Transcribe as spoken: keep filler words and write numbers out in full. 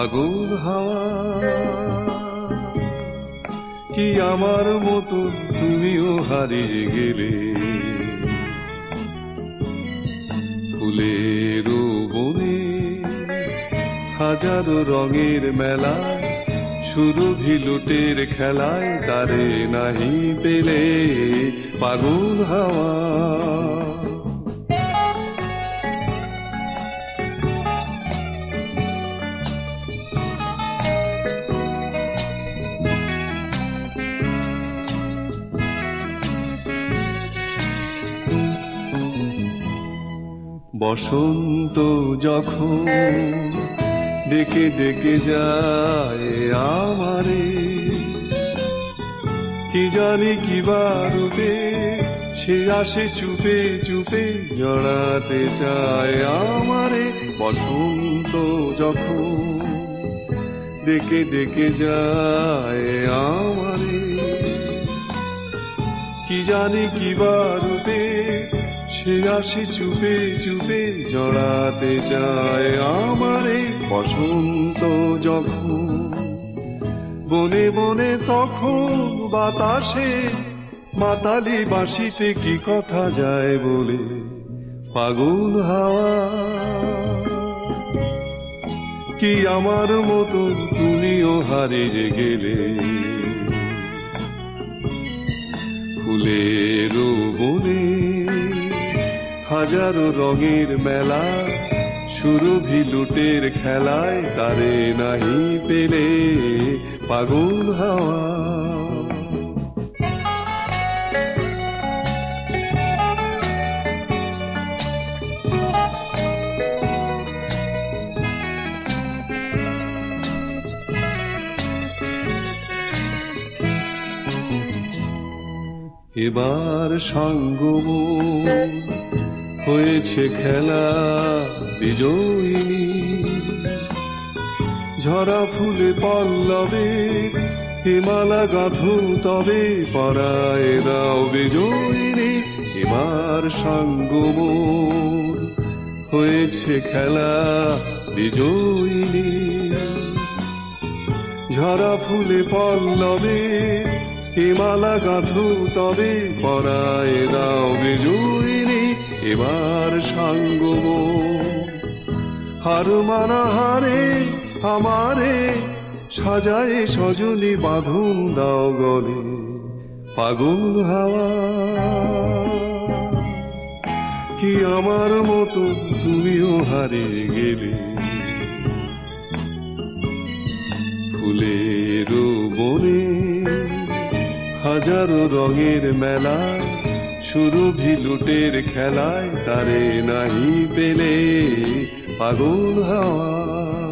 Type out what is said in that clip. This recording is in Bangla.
পাগল হাওয়া কি আমার মতো তুমিও হারিয়ে গেলে ফুলের বনে হাজারো রঙের মেলায় সুরভি লুটের খেলায় তারে নাহি পেলে পাগল হাওয়া বসন্ত যখন ডেকে ডেকে যায় আমারে কি জানি কি বারুদে সে আসে চুপে চুপে জড়াতে চায় আমারে বসন্ত যখন ডেকে ডেকে যায় আমারে কি জানি কি বারুদে সে আসে চুপে চুপে জড়াতে চায় আমারে বসন্ত যখন বনে বনে তখন বাতাসে মাতালি বাঁশিতে কি কথা যায় বলে পাগল হাওয়া কি আমার মতো তুমিও হারিয়ে গেলে ফুলের বনে হাজারো রঙের মেলা সুরভি লুটের খেলায় তারে নাহি পেলে পাগল হাওয়া এবার সঙ্গম হয়েছে খেলা বিজয়িনী ঝরা ফুলে পল্লবে হিমালা গাঁথু তবে পরায় দাও বিজয়িনী এবার সঙ্গম হয়েছে খেলা বিজয়িনী ঝরা ফুলে পল্লবে হিমালা গাঁথু তবে পরায় দাও বিজয়িনী এবার সঙ্গম হার মানা হারে আমারে সাজায় সজনী বাঁধন দাও গলে পাগল হাওয়া কি আমার মতো তুমিও হারিয়ে গেলে ফুলের বনে হাজারো রঙের মেলায় সুরভি লুটের খেলায় তারে নাহি পেলে পাগল হাওয়া।